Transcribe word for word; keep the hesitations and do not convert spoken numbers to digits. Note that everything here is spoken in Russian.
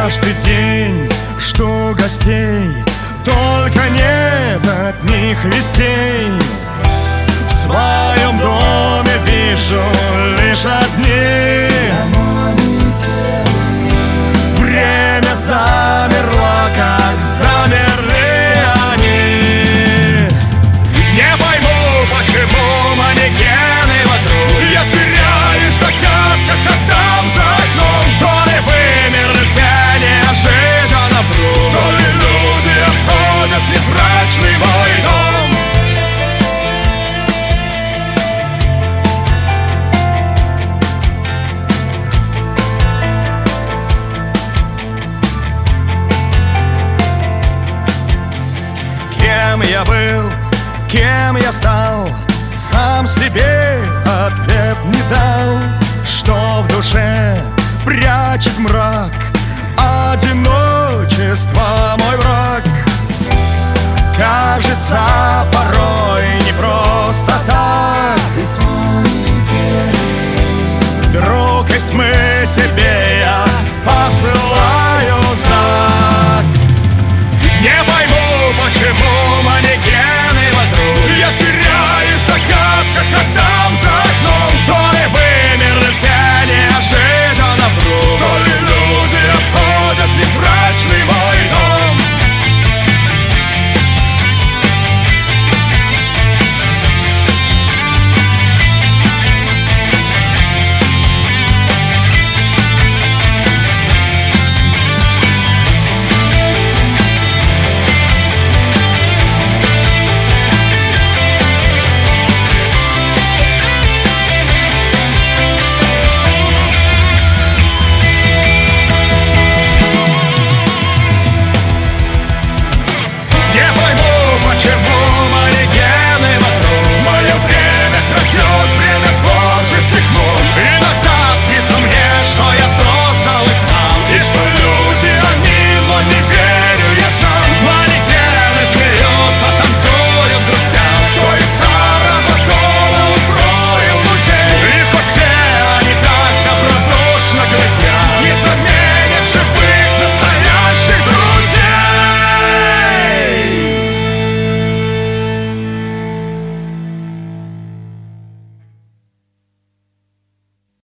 Каждый день жду гостей, только нет от них вестей. В своем доме вижу лишь одни. Время замерло, как замерли они. Не пойму, почему манекены вокруг. Я теряюсь в догадках, как там за окном. То ли вымерли все неожиданно вдруг, то ли люди обходят невзрачный мой дом. Кем я был, кем я стал, сам себе ответ не дал. Что в душе прячет мрак, одиночество мой враг. Кажется, порой не просто